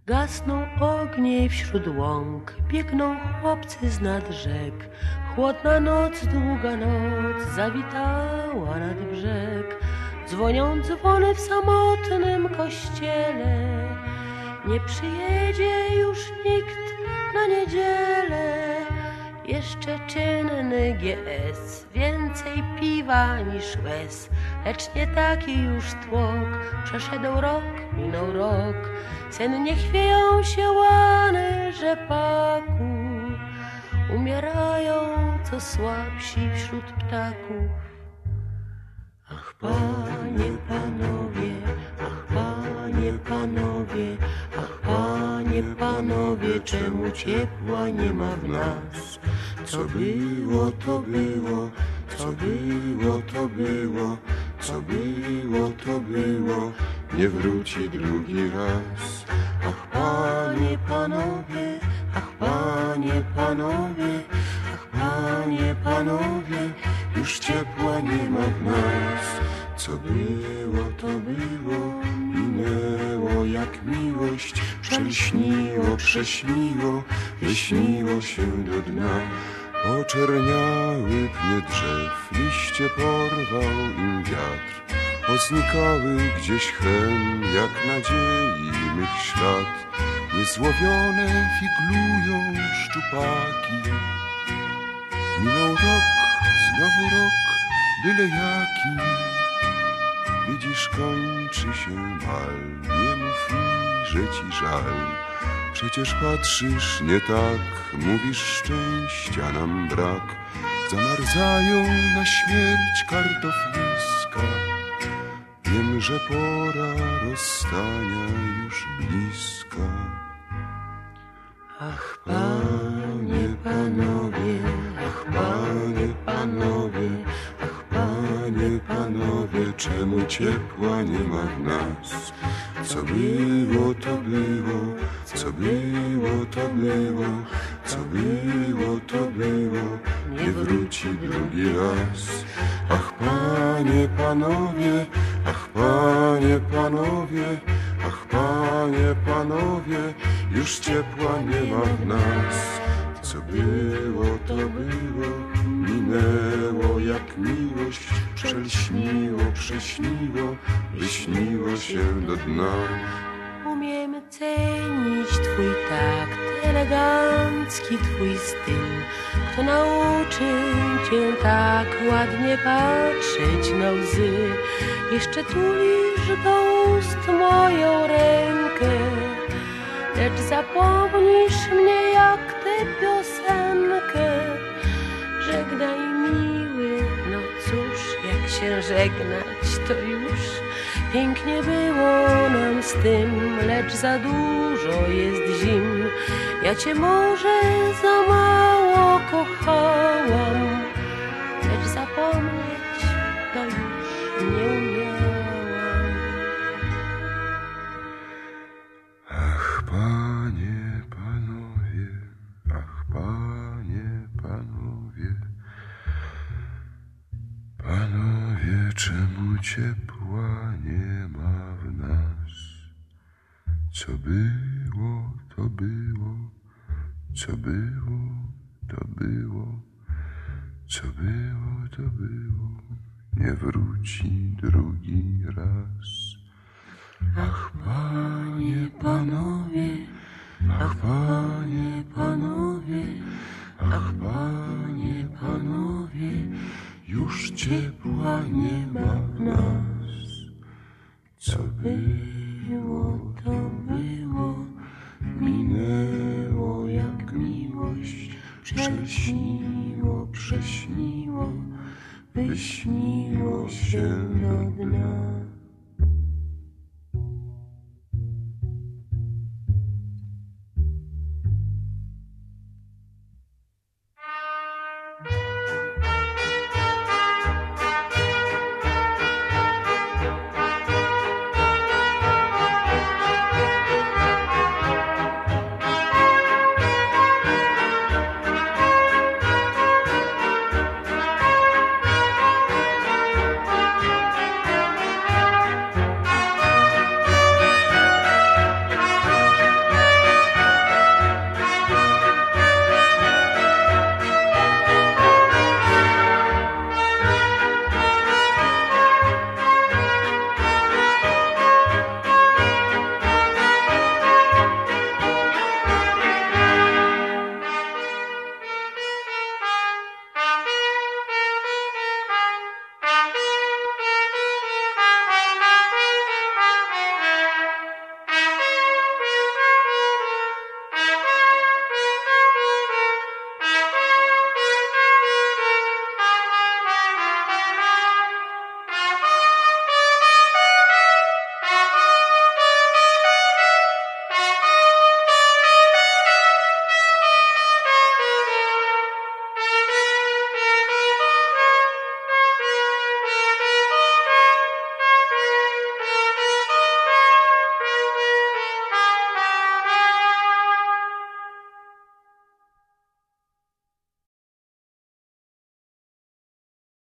Gasną ognie wśród łąk, biegną chłopcy z nad rzek. Chłodna noc, długa noc zawitała nad brzeg. Dzwonią dzwony w samotnym kościele. Nie przyjedzie już nikt na niedzielę. Jeszcze czynny GS, więcej piwa niż łez. Lecz nie taki już tłok, przeszedł rok, minął rok. Sennie chwieją się łany rzepaku. Umierają co słabsi wśród ptaków. Ach, panie, panowie, ach, panie, panowie, ach, panie, panowie, czemu ciepła nie ma w nas? Co było, to było, co było, to było, co było, to było, nie wróci drugi raz. Ach, panie, panowie, ach, panie, panowie, ach, panie, panowie, już ciepła nie ma w nas. Co było, to było, minęło jak miłość, przelśniło, prześniło, wyśniło się do dna. Oczerniały pnie drzew, liście porwał im wiatr, poznikały gdzieś hen, jak nadziei mych ślad. Niezłowione figlują szczupaki. Minął rok, znowu rok, byle jaki. Widzisz, kończy się bal, nie mów mi, że ci żal. Przecież patrzysz nie tak, mówisz, szczęścia nam brak. Zamarzają na śmierć kartofliska. Wiem, że pora rozstania już bliska. Ach, panie, panowie, ach, panie, panowie, ach, panie, panowie, czemu ciepła nie ma w nas? Co było, to było, co było, to było, co było, to było, nie wróci drugi raz. Ach, panie, panowie, ach, panie, panowie, ach, panie, panowie, już ciepła nie ma w nas. Co było, to było, minęło jak miłość, przelśniło, prześniło, wyśniło się do dna. Umiem cenić twój takt, elegancki twój styl. Kto nauczył cię tak ładnie patrzeć na łzy? Jeszcze tulisz do ust moją rękę, lecz zapomnisz mnie jak tę piosenkę. Żegnaj miły, no cóż, jak się żegnać, to już pięknie było nam z tym, lecz za dużo jest zim. Ja cię może za mało kochałam, lecz zapomnieć to już nie umiałam. Ach, panie, panowie, ach, panie, panowie, panowie, czemu ciepła nie ma w nas? Co było, to było, co było, to było, co było, to było, nie wróci drugi raz. Ach, panie, panowie, ach, panie, panowie, ach, panie, panowie, już ciepła nie ma w nas. Co było, to było, minęło jak miłość, przelśniło, prześniło, wyśniło się do dna.